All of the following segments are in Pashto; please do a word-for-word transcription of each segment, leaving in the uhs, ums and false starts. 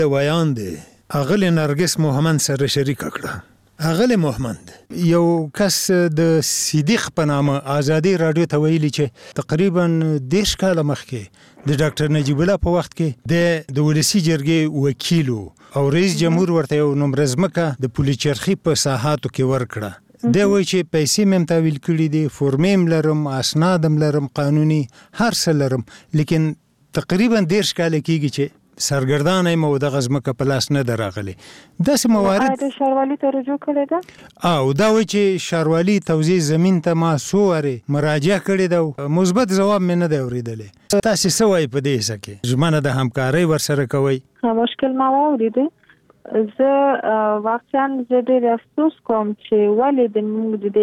ویان دی اغلی نرگس محمد سره شریک کړه. اغلی محمد یو کس د صدیق په نامه آزادي رادیو ته ویلي چې تقریبا دیش کاله مخکې د ډاکټر نجیب الله په وخت کې د د ولسی جرګې وکیل او رئیس جمهور ورته یو نمبر ځمکه د پولیچرخي په ساحاتو کې ورکړه. دی وایي چې پیسې مې تحویل کړي دي، فورمې م لرم، اسناد م لرم، قانوني هر څه لرم، لیکن تقریبا دیش کاله کېږي چې سرګردان ایم او دغه ځمکه په لاس نه دراغلي. داسې موارد د ښاروالي ته رجوع کړې ده او دا وایي چې ښاروالي توزیع زمین ته ما څو وارې مراجعه کړې ده، مثبت ځواب مې نه دی اورېدلی. تاسې څه وایي په دې حصه کې؟ ژمنه د همکارۍ ورسره کوئ؟ مشکل ما واورېدی. زه واقعا زه ډېر افسوس کوم چې ولې د موږ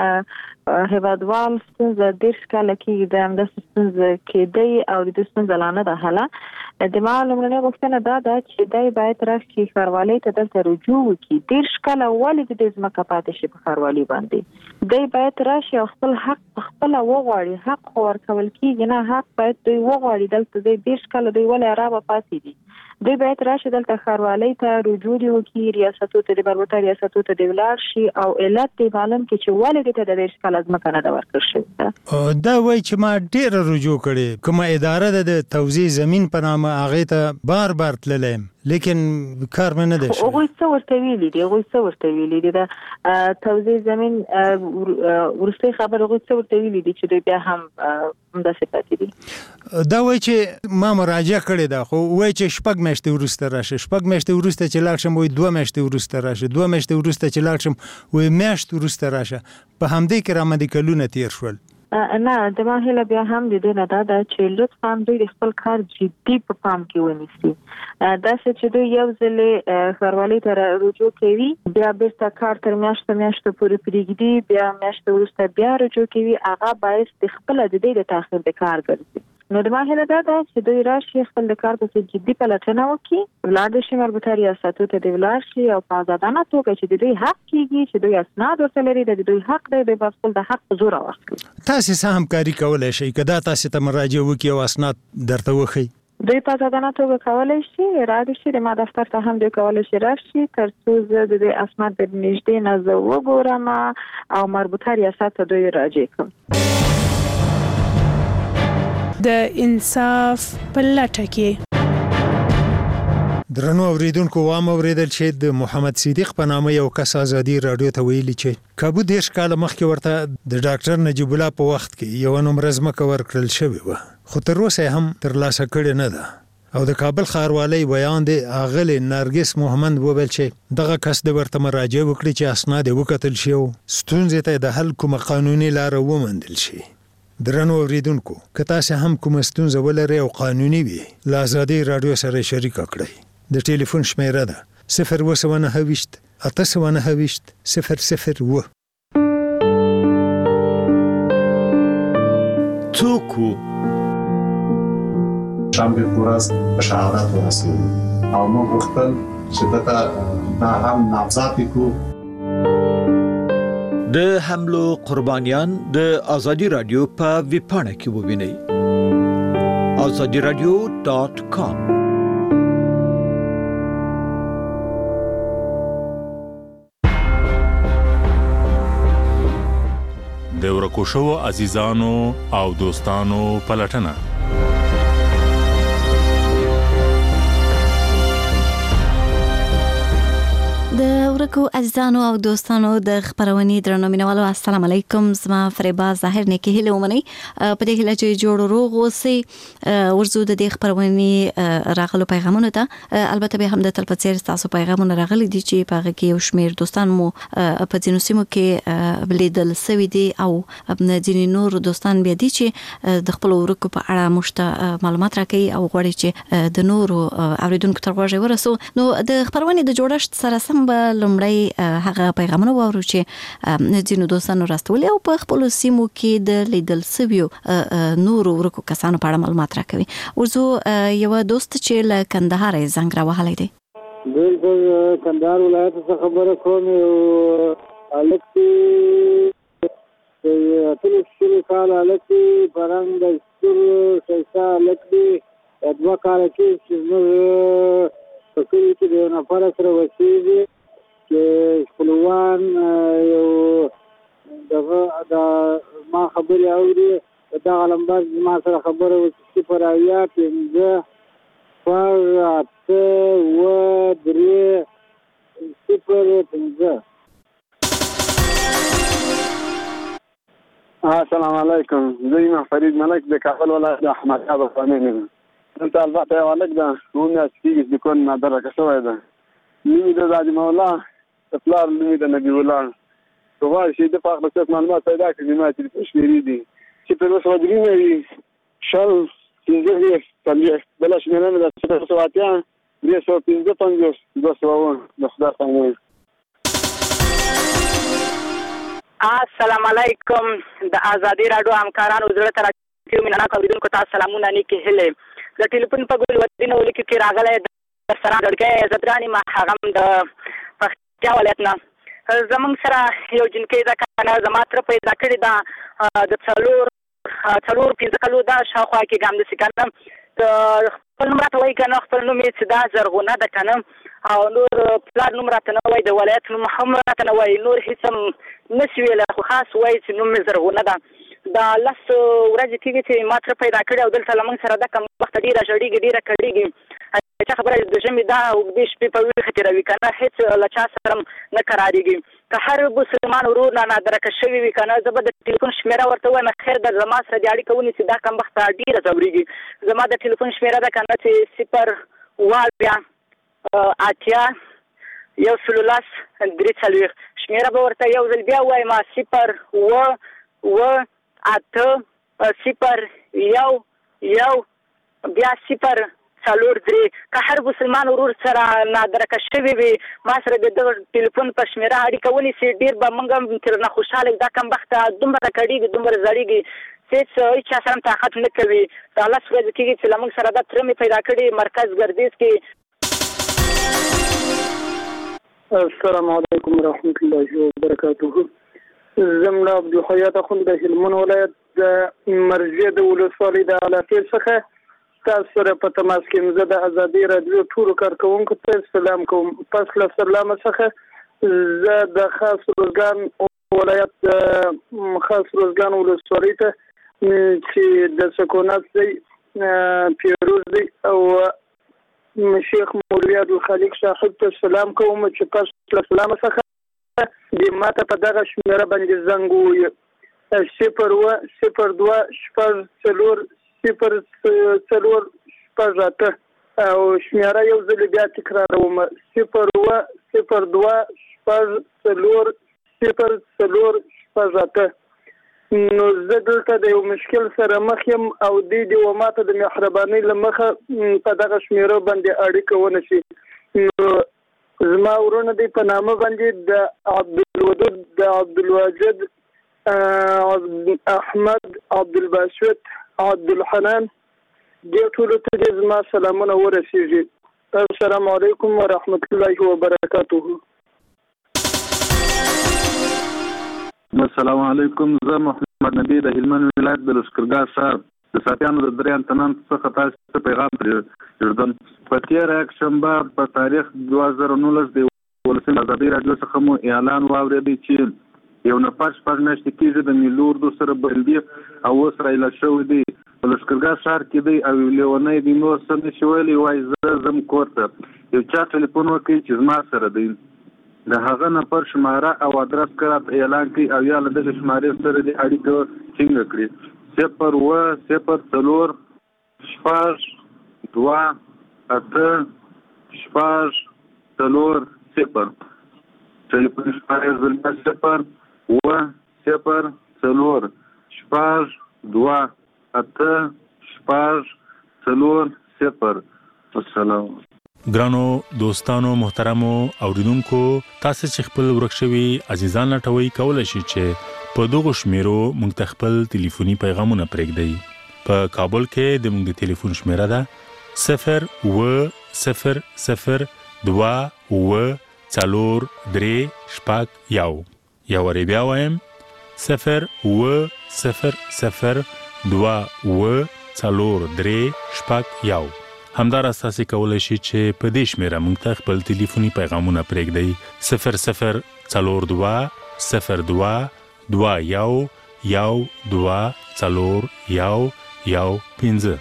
د هیوادوال ستونزه دېرش کاله کېږي د همداسې ستونزه کېدی او د دې ستونزه لا نه ده حله. د ما لومړنۍ غوښتنه دا ده چې دی باید راشي ښاروالۍ ته دلته رجوع وکړي. دېرش کاله ولې د دې ځمکه پاتې شي په ښاروالۍ باندې؟ دی باید راشي او خپل حق پخپله وغواړي. حق خو ورکول کېږي نه، حق باید دوی وغواړي. دلته دی دېرش کاله دوی ولې ارامه پاتې دي؟ دوی باید راشي دلته ښاروالۍ ته رجوع دې وکړي، ریاستو ته د مربوطه ریاستو ته دې ولاړ شي او علت دې معلوم کړي چې ولې دې ته د دېرش کاله ځمکه نه ده ورکړل شوې. دا وایي چې ما ډېره رجوع کړې، کومه اداره ده د توزیع زمین په نامه هغې ته بار بار تللی یم، لیکن کار مې نه دی شوی. هغوی څه ورته ویلي دي هغوی څه ورته ویلي دي د توزیع زمین وروستۍ خبر هغوی څه ورته ویلي دي چې دوی بیا هم همداسې پاتې دي؟ دا وایي چې ما مراجعه کړې ده، خو وایي چې شپږ میاشتې وروسته راشه، شپږ میاشتې وروسته چې لاړ شم وایي دوه میاشتې وروسته راشه، دوه میاشتې وروسته چې لاړ شم وایي میاشت وروسته راشه. په همدې کې رامنې کلونه تیر شول. نه د ما هیله بیا هم د دې نه دا ده چې لطفا دوی د خپل کار جدي په پام کې ونیسي. داسې چې دوی یو ځلې ښاروالۍ ته رجوع کوي، بیا بیرته کار تر میاشتو میاشتو پورې پرېږدي، بیا میاشتو وروسته بیا رجوع کوي، هغه باعث د خپله د دې د تاخیر د کار ګرځي. نو د ما هیله دا ده چې دوی راشي خپل د کار پسې جدي پلټنه وکړي، ولاړ دې شي مربوطه ریاستو ته دې ولاړ شي او په ازادانه توګه چې د دوی حق کېږي، چې دوی اسناد ورته لري، د دوی حق دی، دوی به خپل د حق په زور واخلي. تاسې څه همکاري کولی شئ که دا تاسې ته مراجعه وکړي او اسناد درته وښیي؟ دوی په ازادانه توګه کولی شي رادې شي، د ما دفتر ته هم دوی کولی شي راشي، تر څو زه د دوی اسناد د نږدې نه زه وګورم او مربوطه ریاست ته دوی راجع کړم. د انصاف په لټه کې. درنو اوریدونکو، وام اوریدل چې د محمد صدیق په نامه یو کس آزادي رادیو ته ویلي چې کابو دیش کاله مخکې ورته د ډاکټر نجیب الله په وخت کې یو نمره ځمکه ورکړل شوې وه، خو تر اوسه هم ترلاسه کړې نه ده. او د کابل ښاروالۍ ویان دی اغلې نرګس محمد وویل چې دغه کس د ورته مراجعه وکړي چې اسناد یې وکتل شي او ستونزې ته د حل کومه قانوني لاره وموندل شي. درنو اوریدونکو، که تاسې هم کومه ستونزه ولرئ او قانوني وي، له ازادي راډیو سره شریکه کړئ. د ټلیفون شمیره ده صفر اوه سوه نهه ویشت اته سوه نهه ویشت صفر صفر اوه. څوک وو؟ شنبې په ورځ په شهادت ورسېدو او موږ غوښتل چې دته دا هم نامزد کړو. د حملو قربانیان د آزادي رادیو په ویبپاڼه کې ووینئ. آزادي رادیو ډاټ کام. د ورکو شوو عزیزانو او دوستانو پلټنه. د ورکو عزیزانو او دوستانو د خبرونې درنو مینوالو، السلام علیکم. زما فریبا ظاهر نه کې هله ومني په دې هله چې جوړ روغ اوسئ. ورزو د دې خبرونې راغلو پیغامونه ته البته به هم د تلپاتیر تاسو پیغامونه راغلي دي چې په هغه کې یو شمیر دوستان مو په ځینو سیمو کې بلیدل سوي دي او ځینې نور دوستان بیا دي چې د خپل ورکو په اړه مشته معلومات راکړي او غواړي چې د نورو اوریدونکو تر غوږه ورسو. نو د خبرونې د جوړښت سره سم به لومړی هغه پیغامونه واورو چې ځینو دوستانو راستولي او په خپلو سیمو کې د لیدل سویو نورو ورکو کسانو په اړه معلومات راکوي. ورزو یو دوست چې له کندهار یې زنګ راوهلی دی. بالکل کندهار ولایت څخه خبره کوم. یو هلک دی اتلس شلو کاله هلک دی، په رنګ د سترګو ښایسته هلک دی، دوه کاله کې چې زموږ په کلي کې د یو نفر سره اوسېږي چې خپلوان یو دغه د ما خبرې اوري په دغه نمبر ما سره خبره وکړي صفر اویا پنځه شپږ اته اووه درې صفر پنځه. السلام علیکم. زه یم فرید ملک د کابل ولایت د احمد آباد افغاني یم. دلته البته یو هلک ده اووه میاشتې کېږي چې کور نه درکه شوی ده. نوم یې د زادي مولا، د پلار نوم یې د نبي الله. که غواړي چې د په هغه څه معلومات پیدا کړي زما تلیفون شمېرې دي صفر اووه سوه درې نوي شل پنځه دېرش څلوېښت، بله شمېره مې ده صفر سوه اتیا درې سوه پنځه پنځوس دوه سوه اووه. د خدای څنګه. السلام علیکم. د ازادي راډیو همکارانو زړه ته راټیو مینهناکو اورېدونکو ته سلامونه نیکې هیلې. د ټلیفون په ګل ودینه ولیکو کې راغلی د سره ګړګی عزت راني ما هغه هم د پکتیا ولایت نه. زمونږ سره یو جنکۍ ده که نه زما تره پیدا کړې ده د څلور څلور پنځه کلو ده شاوخوا کې ګام داسې که نه خپل نوم راته وایي که نه خپل نوم یې چې دا زرغونه ده که نه او نور پلار نوم راته نه وایي د ولایت نوم هم راته نه وایي نور هېڅ هم نه شي ویلی خو خاص وایي چې نوم مې زرغونه ده. دا لس ورځې کېږي چې ما تره پیدا کړې او دلته له موږ سره ده کمبخته ډېره ژړېږي ډېره کړېږي. چا خبره د ژمي دا اوږدې شپې په ویښه تېروي که نه هېڅ له چا سره نه قرارېږي. که هر مسلمان ورور نه نادرکه شوي وي که نه زه به د ټلیفون شمېره ورته وایم خیر ده زما سره دې اړیکه ونیسي دا کمبخته ډېره ځورېږي. زما د ټلیفون شمېره ده که نه چې صفر اووه اویا اتیا یو سلو لس درې څلوېښت. شمېره به ورته یو ځل بیا ووایم صفر اووه اووه اته صفر یو یو بیا صفر څلور درې. که هر مسلمان ورور سره نادرکه شوي وي ما سره د دغه ټلیفون په شمېره اړیکه ونیسي ډېر به موږ هم ترېنه خوشحاله دا کمبخته دومره کړېږي دومره زړېږي هېڅ هېڅ چا سره هم طاقت نه کوي. دا لس ورځې کېږي چې له موږ سره دا تره مې پیدا کړي مرکز ګردیز کې. السلام علیکم ورحمت الله وبرکاته. زه ملا عبدالحیات اخوند د هلمند ولایت د مرجې د ولسوالۍ د علاقې څخه تاسو سره په تماس کې یم. زه د ازادي راډیو ټولو کارکوونکو ته سلام کوم. پس له سلامه څخه زه د خاص روزګان ولایت د خاص روزګان ولسوالۍ ته چې د سکونات دی پیروز دی او شیخ مولوي عبدالخالق صاحب ته سلام کوم چې پس له سلامه څخه د ماته په دغه شمېره باندې زنګ ووایي صفر اووه صفر دوه شپږ څلور صفر څلور شپږ اته او شمېره یو ځل بیا تکراروم صفر اووه صفر دوه شپږ څلور صفر څلور شپږ اته. نو زه دلته د یو مشکل سره مخ یم او دوی دې ماته د مهربانۍ له مخه په دغه شمېره باندې اړیکه ونشي. نو زما ورونه دی په نامه باندې د عبدالودود د عبدالواجد احمد عبدالباسط عبدالحنان دې ټولو ته دې زما سلامونه ورسېږي. السلام علیکم ورحمت الله وبرکاته. السلام علیکم. زه محمد نبی د هلمند ولایت د لښکرګاه ښار د ساتیانو د درې انتنان څخه تاسو ته پیغام پرېږدم. په تېره یکشنبه په تاریخ دوه زره نولس د ولسي ازادي راډیو څخه مو اعلان واورېدی چې یو نفر شپږ میاشتې کېږي د ملي اردو سره بندي او اوس رایله شوی دی په لښکرګاه ښار کې دی او لیونی دی نور څه نه شي ویلی وایي زه ځم کور ته. یو چا ټلیفون وکړي چې زما سره دی د هغه نفر شماره او ادرس کړه اعلان کړي او یا له دغه شمارې سره دې اړیکه ټینګه کړي. صفر اووه صفر څلور شپږ دوه اته شپږ څلور صفر. ټلیفون شمارې زلمه صفر اووه صفر څلور شپږ دوه اته شپږ څلور صفر. السلام. ګرانو دوستانو محترمو اوریدونکو تاسو چې خپل ورکشوي عزیزان لټوي کولای شئ چې په دغه شمیرو موږ ته خپل ټلیفوني پیغامونه پرېږدئ. په کابل کې د موږ د ټلیفون شمیره ده صفر اووه صفر صفر دوه اووه څلور درې شپږ یو. یا ور بیا وایم صفر اووه صفر صفر دوه اووه څلور درې شپږ یو. همداراز تاسو کولای شئ چې په دې شمیره موږ ته خپل ټلیفوني پیغامونه پرېږدئ صفر صفر څلور دوه صفر دوه دوه یو یو دوه څلور یو یو پنځه.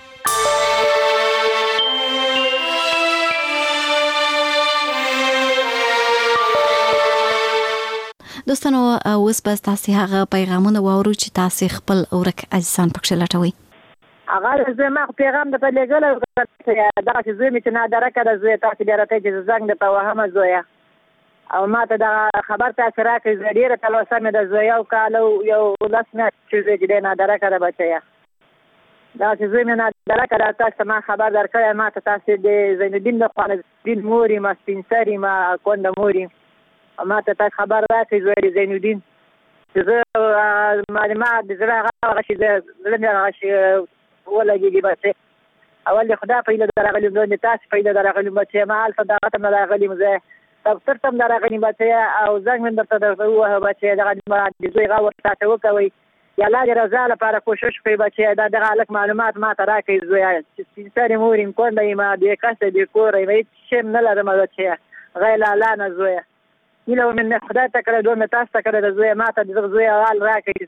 دوستانو اوس بس تاسو هغه پیغامونه واورو چې تاسو خپل اورک عزیزان پکښ لټوي. هغه زما پیغام د پليګل دا چې زه مې نه درکړه زه تاسو بیا راته چې زنګ د توهم زویا او ماته دا خبر تاسو راکړئ زه ډیره تلوسه مې د زویا او کالو یو لاس نه چې زه دې نه درکړه بچیا دا چې زه مې نه درکړه تاسو ما خبر درکړی ماته تاسو د زین الدین د خان الدین موري ما سپینسری ما کوند موري ما ته تاسو خبر راکړئ زوی زین الدین چې زه معلومات د زړه هغه شي زه نه هغه شي ولګي بچ اول خدا پیدا درغلی نو تاسو پیدا درغلی بچ ما الف دغه ته درغلی مزه تفسیر تم درغلی بچ او زنګ من درته درته بچ دغه ما د زوی غو تاسو وکوي یا لا رضا لپاره کوشش کوي بچ دا دغه الک معلومات ما ته راکړئ زوی چې سپینسری مورین کوندې ما د کاسه د کورې وای چې نه لرم بچ غیر لا نه زوی یلو من خدای ته کړه دوه متاس ته کړه د زوی ماته د زوی حال راکړي.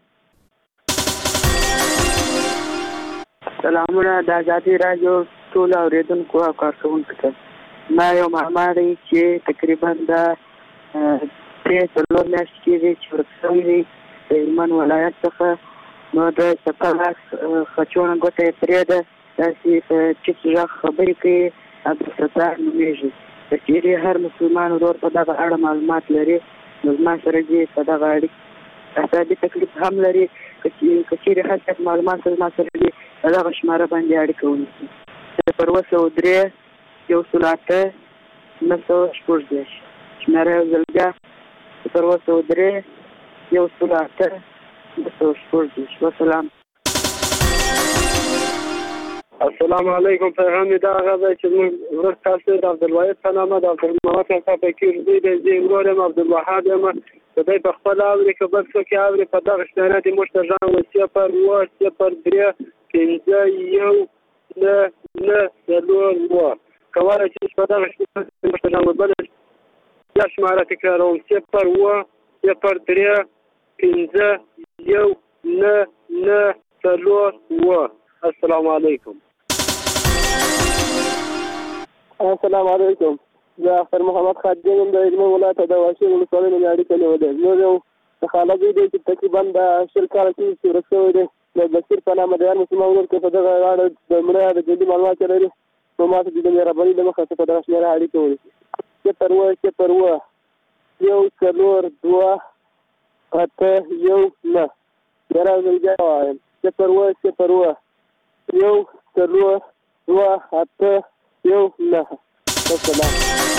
سلامونه د آزادي رادیو ټول اوریدونکو او کارکونکو ته ما یو معلومات چې تقریبا د پرې څلور میاشتې کېږي چې ورکړی دی د هلمند ولایت څخه نو د سپالاس خچونه ګوته یې پرې ده داسې په ټیټ غږ خبرې کوي عبدالستار نومېږي که چیرې هر مسلمان ورور په دغه اړه معلومات لري نو زما سره دې په دغه اړیکې اعصابي تکلیف هم لري که چیرې هر څه معلومات زما سره دې په دغه شماره باندې اړیکه ونیسي صفر اووه سوه درې یو سل اته نهه سوه شپږ دېرش شماره یو ځل بیا صفر اووه سوه درې یو سل اته نهه سوه شپږ دېرش وسلام. السلام علیکم. پیغام دا هغه دی چې موږ ورته تاسو د عبدالواحد په نامه د عبدالمحمد څخه فکر دی د زی ورور عبدالوهاب یم د دې په خپل اوري که بل څوک اوري په دغه شمېره د موږ ته ځان وسیه پر و صفر درې پنځه یو نه نه څلور و کولی شي په دغه شمېره د موږ ته ځان وبل یا شماره تکراروم صفر و صفر درې پنځه یو نه نه څلور و. السلام علیکم. السلام علیکم. زه اختر محمد خادم یم د هلمند ولایت د واشیر ولسوالۍ نه مې اړیکه نیولې. زموږ یو خاله زوی دی چې تقریبا د شل کاله کېږي چې ورک شوی دی د بشیر په نامه د هر مسلمان ورور کې په دغه اړه د مړه د جدي معلومات لري نو ما ته د مهرباني له مخې څخه په دغه شمېره اړیکه ونیسي صفر اووه صفر اووه یو څلور دوه اته یو نه بیا راځم بیا وایم صفر اووه صفر اووه یو څلور دوه اته یو نه. السلام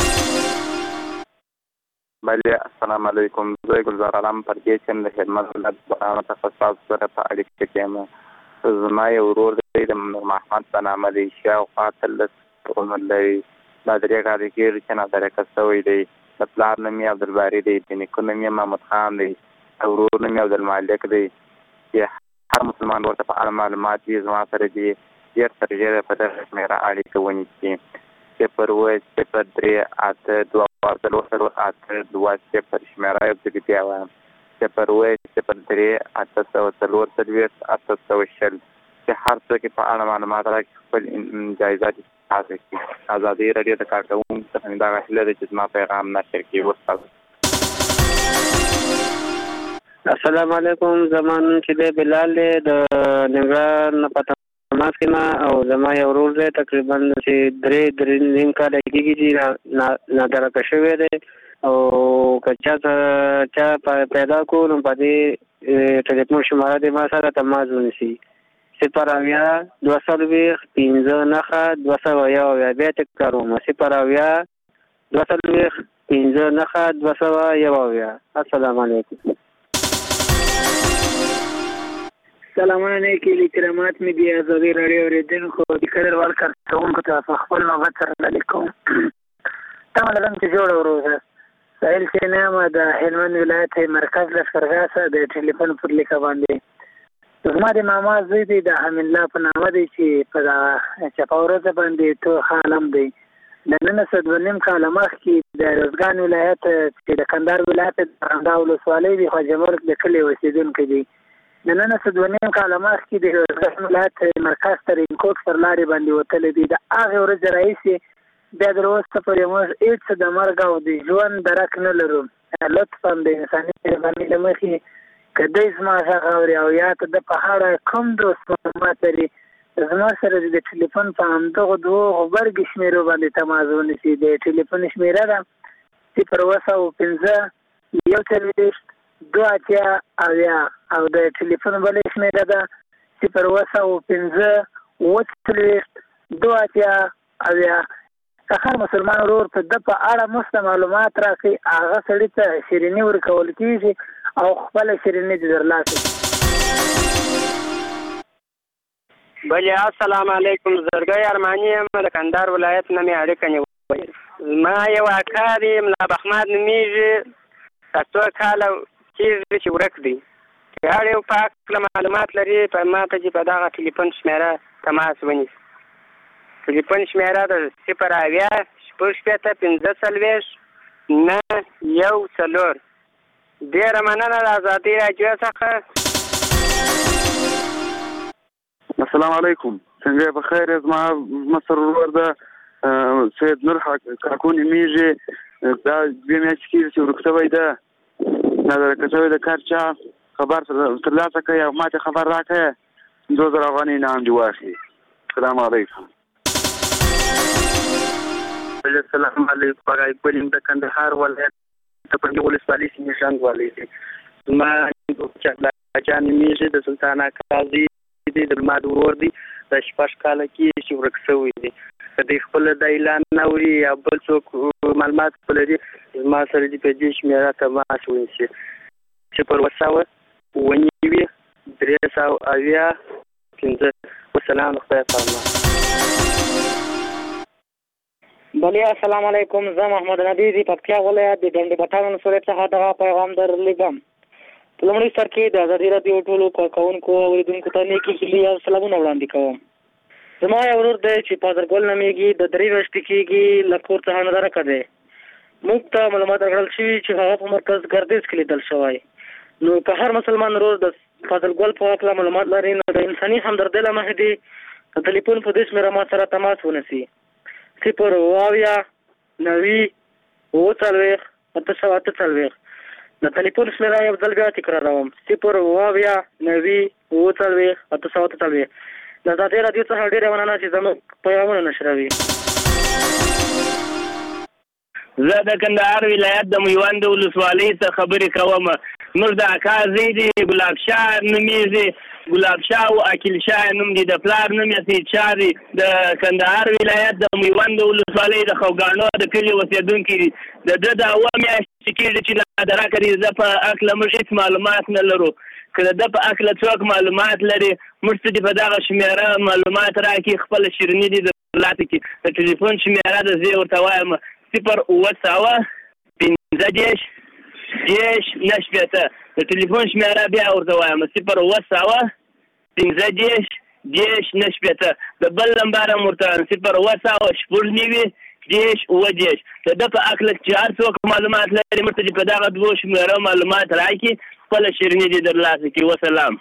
بله السلام علیکم. زه ګلزار علام پردیس یم د هلمند ولایت بارانه څخه ستاسو سره په اړیکه کې یم. زما یو ورور دی د نور محمد په نامه دی شاوخوا اتلس عمر لري دا درې کاله کېږي چې نادرکه شوی دی. د پلار نوم یې عبدالباري دی د نیکه نوم یې محمد خان دی د ورور نوم یې عبدالمالک دی چې هر مسلمان ورته په اړه معلومات دي زما سره دي ډېر تر ډېره په دغه شمېره اړیکه ونیسي صفر اووه صفر درې اته دوه څلور څلور اته دوه صفر شمېره یو ځل بیا وایم صفر اووه صفر درې اته سوه څلور څلوېښت اته سوه شل چې هر څوک یې په اړه معلومات راکړي خپل جایزات حاصل کړي. ازادي راډیو د کارکوونکو څخه دا هیله ده چې زما پیغام نشر کړي. وستاسو. السلام علیکم. زمان چې دی بلال دی د ننګرهار نه په تماس کې نه او زما یو ورور دی تقریبا چې درې درې نیم کاله کېږي چې نادرکه شوی دی او که چا چا پیدا کړو نو په دې ټلیفون شماره دی ما سره تماس ونیسي صفر اویا دوه څلوېښت پنځه نښه دوه سوه یو اویا بیا تکراروم صفر اویا دوه څلوېښت پنځه نښه دوه سوه یو اویا. السلام علیکم. سلامونه نیکی کرامات می دی آزادی راډیو اوریدونکو د قدر وړ کارکوونکو ته په خپل نوبت سره لیک کوم. تمه لرم چې جوړ وروسه سهیل سینما د هلمند ولایت مرکز لښکرګاه څخه د ټلیفون پر لیکه باندې زما د ماما زوی دی د حمید الله په نامه دی چې په دا چپاورزه باندې تو حالم دی د نن څه دوه نیم کاله مخکې د روزګان ولایت چې د کندهار ولایت د ارغنداب ولسوالۍ د خواجه مرګ د کلي اوسېدونکی دی د نن څه دوه نیم کاله مخکې د روزګان ولایت مرکز ته رینکوټ پر لارې باندې وتلی دی د هغې ورځې راهیسې بیا تر اوسه پورې موږ هېڅ د مرګ او د ژوند درک نه لرو لطفا د انساني مهربانۍ له مخې که دی زما غږ اوري او یا ته د په اړه کوم دوست معلومات لري زما سره د ټلیفون په همدغو دوو غبرګې شمېرو باندې تماس ونیسي د ټلیفون شمېره ده صفر اووه سوه پنځه یو څلوېښت دوه اتیا اویا او د ټلیفون بلې شمېره ده صفر اووه سوه پنځه اووه څلوېښت دوه اتیا اویا که هر مسلمان ورور ته د په اړه مفته معلومات راکړي هغه سړي ته شیریني ورکول کېږي او خپله شیریني دې درلاسه بلې السلام علیکم زرګی ارماني یم د کندهار ولایت نه مې اړیکه نیولې زما یو اکا دی ملا بخماد نومیږي دا څو کاله کېږي چې ورک دی چې هر یو په هکله معلومات لري په ما ته چې په دغه ټلیفون شمېره تماس ونیسي ټلیفون شمېره د صفر اویا شپږ شپېته پنځه څلوېښت نه یو څلور ډېره مننه د ازادۍ راډیو څخه السلام علیکم څنګه په خیر زما مصر ورور ده سید نور کاکو نومیږي دا دوې میاشتې کېږي چې ورک شوی ده نادرکه شوی د کار چا خبر ترلاسه کړئ او ما ته خبر راکړئ دوه زره افغانۍ انعام دې واخلي السلام علیکم السلام علیکم هغه اقبال د کندهار ولایت د پنډي ولسوالۍ سیمې شانګ والی دی زما چا نومیږي د سلطان قاضي دی د ما د ورور دی د شپږ کاله کې چې ورک شوی دی که دوی خپله دا اعلان نه اوري یا بل څوک معلومات خپل لري زما سره دې په دې شمېره تماس ونیسي صفر اووه سوه اووه نوي درې سوه اویا پنځه والسلام د خدای په امان بلې السلام علیکم زه محمد نبي د پکتیا ولایت د ډنډ پټان ولسوالۍ څخه دغه پیغام درلیږم په لومړي سر کې د ازادي راډیو ټولو کارکوونکو او اورېدونکو ته نیکې هیلې او سلامونه وړاندې کوم زما یو ورور دی چې پادرګل نومیږي د درې میاشتې کېږي له کور څخه نظره دی موږ ته معلومات راکړل شوي چې هغه په مرکز ګردیز کې لیدل شوی نو که هر مسلمان ورور د فاضل ګل په هکله معلومات لري نو د انساني همدردۍ له مخې دې د ټلیفون په دې شمېره ما سره تماس ونیسي صفر اووه اویا نوي اووه څلوېښت اته سوه اته څلوېښت د ټلیفون شمېره یو ځل بیا تکراروم صفر اووه اویا نوي اووه څلوېښت اته سوه اته څلوېښت د ازادۍ راډیو څخه ډېره مننه چې زموږ پیغامونه نشروي زه د کندهار ولایت د میوند ولسوالۍ څخه خبرې کوم موږ د اکا زوی دی ګلاب شاه نومیږي ګلاب شاه او اکیل شاه نوم دی د پلار نوم یې سید شاه دی د کندهار ولایت د میوند ولسوالۍ د خوګاڼو د کلي اوسېدونکی دی د ده د اوه میاشتې کېږي چې نادره کړي زه په هکله موږ هېڅ معلومات نه لرو که د ده په هکله څوک معلومات لري موږ ته دې په دغه شمېره معلومات راکړي خپله شیریني دې درلاته کړي د ټلیفون شمېره ده زه یې ورته وایم صفر اووه سوه پنځه دېرش دېرش نه شپېته د ټلیفون شمېره بیا ورته وایم صفر اووه سوه پنځه دېرش دېرش نه شپېته د بل نمبر هم ورته وایم صفر اووه سوه شپږ نوي دېرش اووه دېرش د ده په هکله چې هر څوک معلومات لري موږ ته دې په دغه دوو شمېرو معلومات راکړي خپله شیریني دې درلاسه کړي وسلام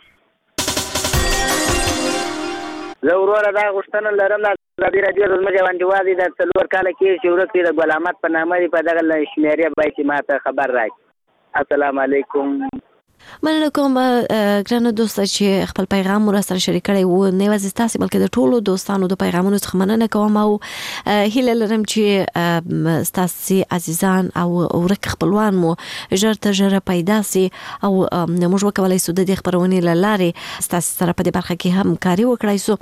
زه وروره دا غوښتنه لرم د ازادي راډیو زموږ یو انډیوال دی د څلور کاله کېږي چې ورک دی د ګل احمد په نامه دی په دغه شمېرې باید چې ما ته خبر راکړي السلام علیکم مننه کوم ګرانو دوسته چې خپل پیغام مو سره شریک کړی وو نه یوازې تاسو بلکې د ټولو دوستانو د پیغامونو څخه مننه کوم او هیله لرم چې تاسو عزیزان او ورک خپلوان مو ژر تر ژره پیدا سي او موږ وکولای شو د دې خبرونې لاره تاسو سره په دې برخه کې هم کاری وکړای شو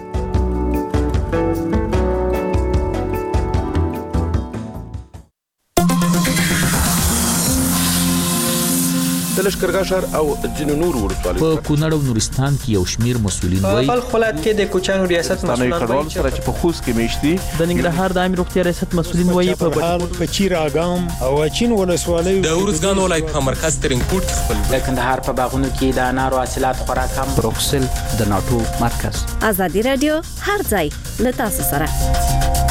د لشکرګاه ښار او ځینو نورو ولسوالیو په کونړ او نورستان کې یو شمیر مسؤلین وایي په ولایت کې د کوچانو ریاست مسؤلان وایي چې په خوست کې میشتي د ننګرهار د عامه روغتیا ریاست مسؤلین وایي په بهال په چیراګام او اچین ولسوالۍ د اورزګان ولایت په مرکز ترینکوټ کې خپل د کندهار په باغونو کې د انارو حاصلات خورا کم. بروکسل د ناټو مرکز. ازادي رادیو هر ځای له تاسو سره.